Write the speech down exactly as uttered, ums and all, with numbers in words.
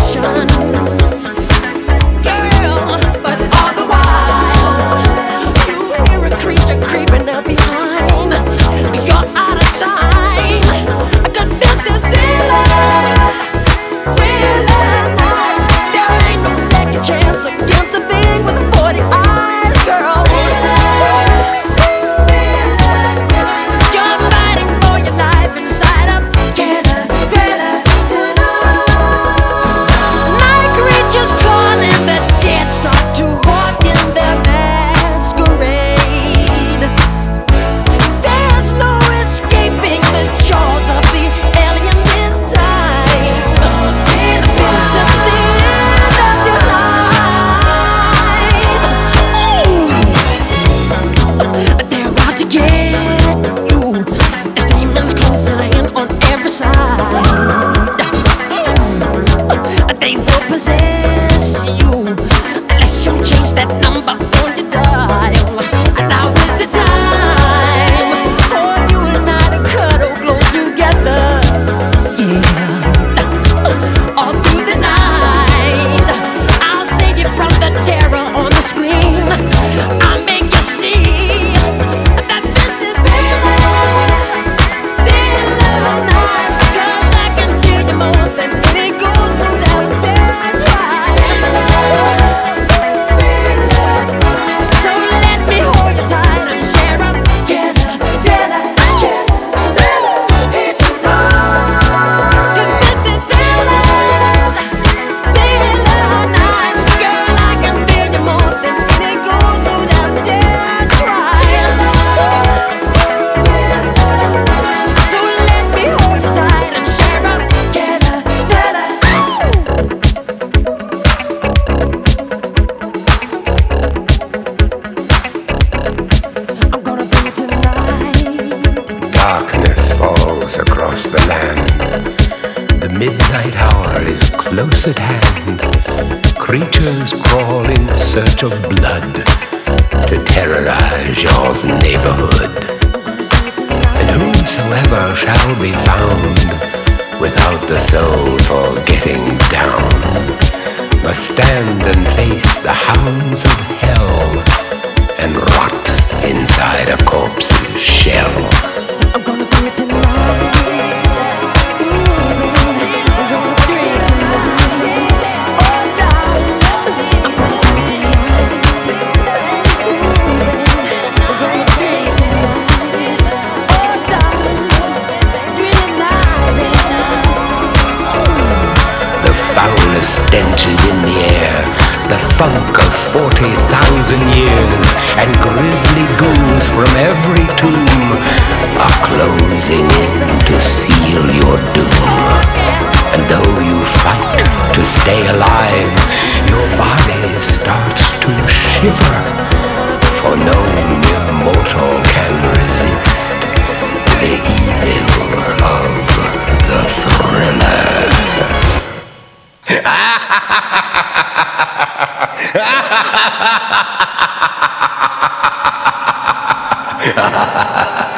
midnight hour is close at hand. Creatures crawl in search of blood to terrorize your neighborhood. And whosoever shall be found without the soul for getting down must stand and face the hounds of hell and rot inside a corpse's shell. I'm gonna do it tonight. Stench is in the air, the funk of forty thousand years, and grisly ghouls from every tomb are closing in to seal your doom. And though you fight to stay alive, your body starts to shiver, for no mere mortal can resist the evil of the thriller. Ha ha ha ha!